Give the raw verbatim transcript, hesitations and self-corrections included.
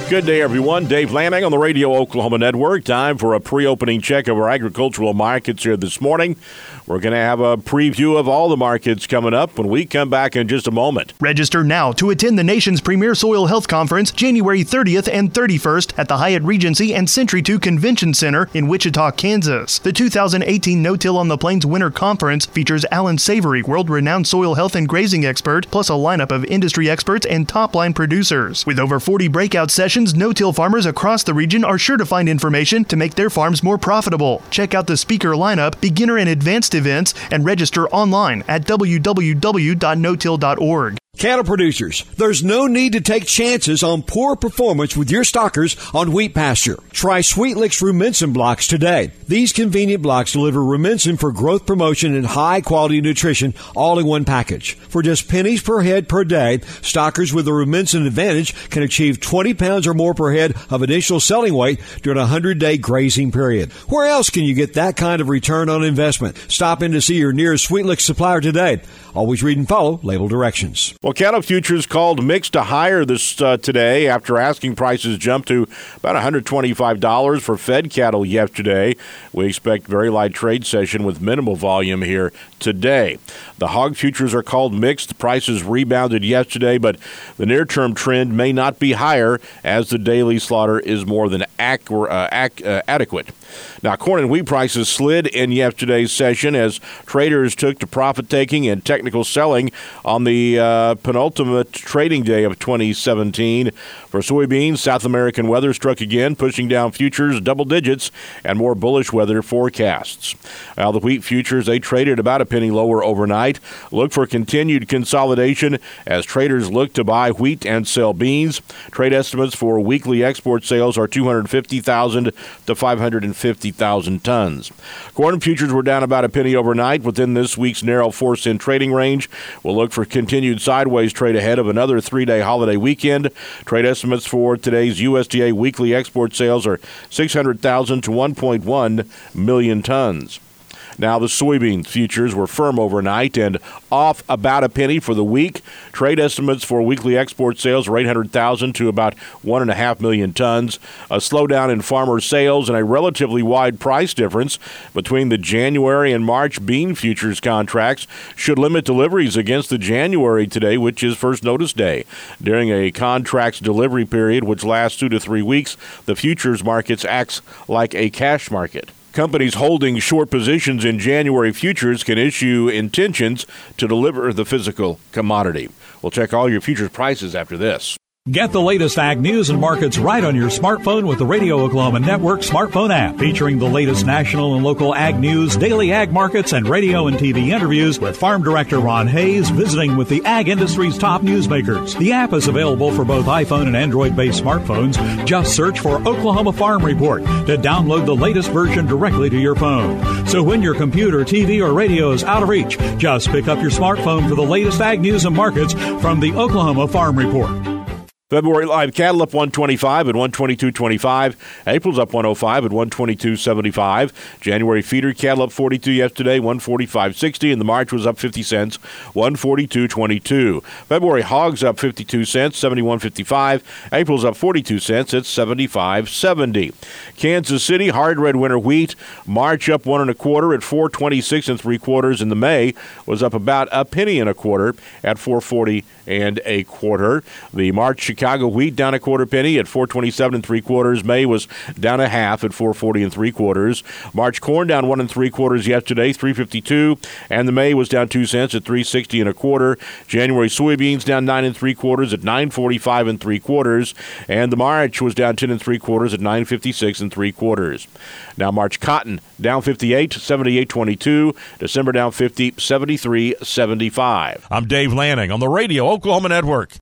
Good day, everyone. Dave Lanning on the Radio Oklahoma Network. Time for a pre-opening check of our agricultural markets here this morning. We're going to have a preview of all the markets coming up when we come back in just a moment. Register now to attend the nation's premier soil health conference January thirtieth and thirty-first at the Hyatt Regency and Century two Convention Center in Wichita, Kansas. The two thousand eighteen No-Till on the Plains Winter Conference features Alan Savory, world-renowned soil health and grazing expert, plus a lineup of industry experts and top-line producers. With over forty breakout sessions, no-till farmers across the region are sure to find information to make their farms more profitable. Check out the speaker lineup, beginner and advanced events, and register online at w w w dot no till dot org. Cattle producers, there's no need to take chances on poor performance with your stockers on wheat pasture. Try Sweetlix Rumensin blocks today. These convenient blocks deliver Rumensin for growth promotion and high-quality nutrition all in one package. For just pennies per head per day, stockers with the Rumensin advantage can achieve twenty pounds or more per head of additional selling weight during a hundred-day grazing period. Where else can you get that kind of return on investment? Stop in to see your nearest Sweetlix supplier today. Always read and follow label directions. Well, cattle futures called mixed to higher this uh, today after asking prices jumped to about one hundred twenty-five dollars for fed cattle yesterday. We expect very light trade session with minimal volume here today. The hog futures are called mixed. Prices rebounded yesterday, but the near-term trend may not be higher as the daily slaughter is more than ac- uh, ac- uh, adequate. Now, corn and wheat prices slid in yesterday's session as traders took to profit-taking and technical selling on the uh, penultimate trading day of twenty seventeen. For soybeans, South American weather struck again, pushing down futures double digits and more bullish weather forecasts. Now, the wheat futures, they traded about a penny lower overnight. Look for continued consolidation as traders look to buy wheat and sell beans. Trade estimates for weekly export sales are two hundred fifty thousand to five hundred fifty thousand tons. Corn futures were down about a penny overnight within this week's narrow four-cent trading range. We'll look for continued sideways trade ahead of another three-day holiday weekend. Trade estimates for today's U S D A weekly export sales are six hundred thousand to one point one million tons. Now, the soybean futures were firm overnight and off about a penny for the week. Trade estimates for weekly export sales are eight hundred thousand to about one point five million tons. A slowdown in farmer sales and a relatively wide price difference between the January and March bean futures contracts should limit deliveries against the January today, which is first notice day. During a contract's delivery period, which lasts two to three weeks, the futures markets acts like a cash market. Companies holding short positions in January futures can issue intentions to deliver the physical commodity. We'll check all your futures prices after this. Get the latest ag news and markets right on your smartphone with the Radio Oklahoma Network smartphone app, featuring the latest national and local ag news, daily ag markets, and radio and T V interviews with Farm Director Ron Hayes visiting with the ag industry's top newsmakers. The app is available for both iPhone and Android-based smartphones. Just search for Oklahoma Farm Report to download the latest version directly to your phone. So when your computer, T V, or radio is out of reach, just pick up your smartphone for the latest ag news and markets from the Oklahoma Farm Report. February live cattle up one twenty-five at one twenty-two twenty-five. April's up one oh five at one twenty-two seventy-five. January feeder cattle up forty-two yesterday, one forty-five sixty, and the March was up fifty cents, one forty-two twenty-two. February hogs up fifty-two cents, seventy-one fifty-five. April's up forty-two cents at seventy-five seventy. Kansas City hard red winter wheat, March up one and a quarter at four twenty-six and three quarters, and the May was up about a penny and a quarter at four forty and a quarter. The March Chicago wheat down a quarter penny at four twenty-seven and three quarters. May was down a half at four forty and three quarters. March corn down one and three quarters yesterday, three fifty-two, and the May was down two cents at three sixty and a quarter. January soybeans down nine and three quarters at nine forty-five and three quarters, and the March was down ten and three quarters at nine fifty-six and three quarters. Now March cotton down fifty-eight, seventy-eight twenty-two. December down fifty, seventy-three seventy-five. I'm Dave Lanning on the Radio Oklahoma Network.